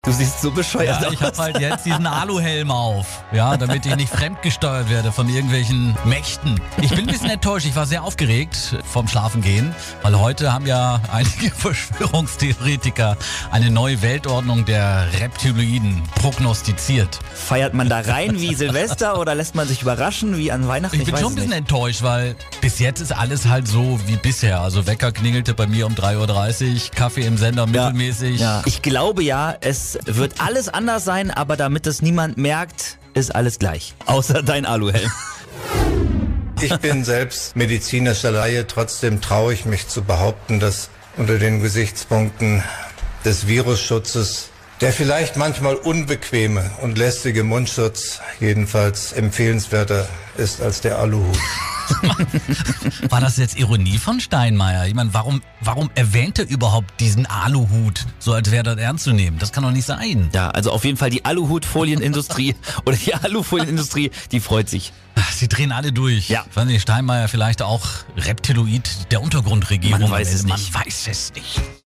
Du siehst so bescheuert Ja, aus. ich habe halt jetzt diesen Aluhelm auf, ja, damit ich nicht fremdgesteuert werde von irgendwelchen Mächten. Ich bin ein bisschen enttäuscht, ich war sehr aufgeregt vom Schlafengehen, weil heute haben ja einige Verschwörungstheoretiker eine neue Weltordnung der Reptiloiden prognostiziert. Feiert man da rein wie Silvester oder lässt man sich überraschen wie an Weihnachten? Ich bin weiß schon ein es bisschen nicht. enttäuscht, weil bis jetzt ist alles halt so wie bisher. Also Wecker klingelte bei mir um 3:30 Uhr, Kaffee im Sender mittelmäßig. Ja. Ich glaube ja, es wird alles anders sein, aber damit es niemand merkt, ist alles gleich. Außer dein Aluhelm. Ich bin selbst medizinischer Laie, trotzdem traue ich mich zu behaupten, dass unter den Gesichtspunkten des Virusschutzes der vielleicht manchmal unbequeme und lästige Mundschutz jedenfalls empfehlenswerter ist als der Aluhut. War das jetzt Ironie von Steinmeier? Ich meine, warum erwähnt er überhaupt diesen Aluhut, so als wäre das ernst zu nehmen? Das kann doch nicht sein. Ja, also auf jeden Fall die Aluhutfolienindustrie oder die Alufolienindustrie, die freut sich. Sie drehen alle durch. Ja. Weiß nicht, Steinmeier vielleicht auch Reptiloid der Untergrundregierung. Man weiß es Man nicht. weiß es nicht.